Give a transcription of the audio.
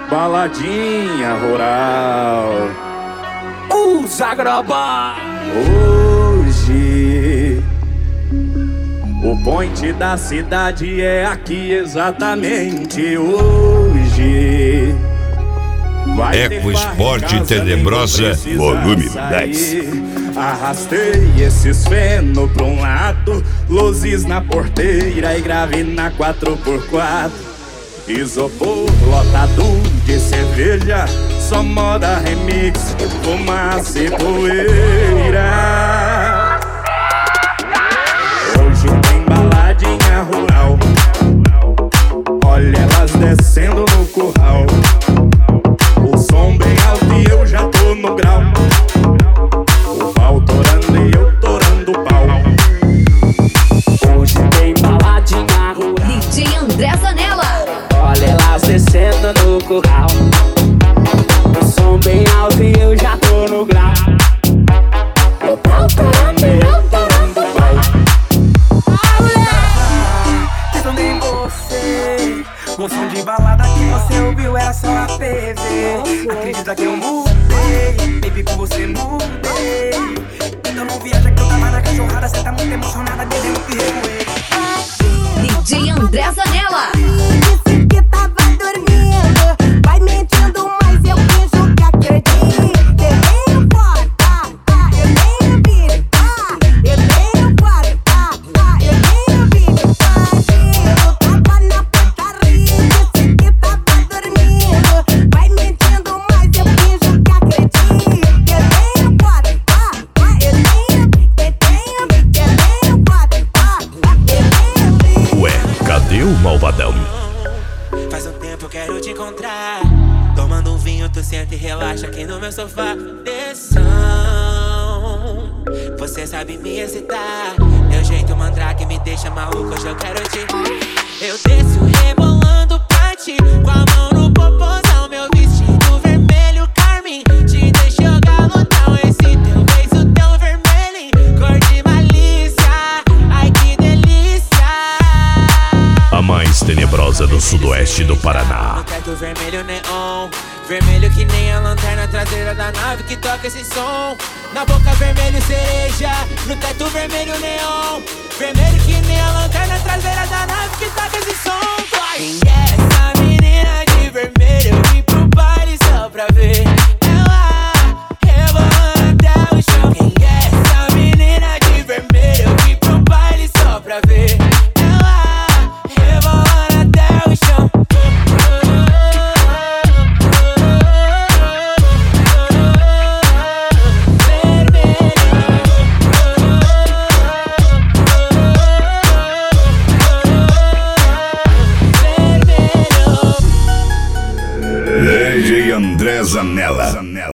baladinha rural. Zagraba. Hoje o point da cidade é aqui exatamente hoje. Eco Esporte Tenebrosa, volume 10. Arrastei esses feno pra um lado, luzes na porteira e grave na 4x4. Isopor lotado de cerveja, só moda remix, fumaça e poeira. Hoje tem baladinha rural, olha elas descendo no curral. O som bem alto e eu já tô no grau. O pau torando e eu torando o pau. Hoje tem baladinha rural. DJ André Zanella. Olha elas descendo no curral. O som bem alto e eu já tô no grau. O pau torando e eu torando o pau. Que também você. O som de balada que você ouviu era só a TV. Acredita que eu mudei, baby, por você mudei. Então não viaja que eu tava na cachorrada. Cê tá muito emocionada, dizendo que recuei. DJ André Zanella. Disse que tava dormindo, vai mentindo, mas eu finjo que acredito. Eu tenho porta, eu tenho vídeo, eu tenho porta, eu tenho vídeo. Eu tava na putaria, disse que tava dormindo, vai mentindo, mas eu finjo que acredito. Eu tenho porta, eu tenho porta, eu tenho vídeo. Ué, cadê o malvadão? Faz um tempo eu quero te encontrar. Tomando um vinho, tu senta e relaxa aqui no meu sofá. Deção, você sabe me excitar. Teu jeito mandrake me deixa maluco, hoje eu quero te. Eu desço rebolando pra ti, com a mão no popozão. Meu vestido vermelho carmim te deixou galotão. Esse teu beijo tão vermelho, cor de malícia. Ai que delícia. A mais tenebrosa do sudoeste do Paraná. No teto vermelho neon, vermelho que nem a lanterna traseira da nave que toca esse som. Na boca vermelho cereja, no teto vermelho neon, vermelho que nem a lanterna traseira da nave que toca esse som. Vai. Quem é essa menina de vermelho? Eu vim pro baile só pra ver ela rebolando até o chão. Quem é essa menina de vermelho? Eu vim pro baile só pra ver ela rebolando até o chão. DJ André Zanella.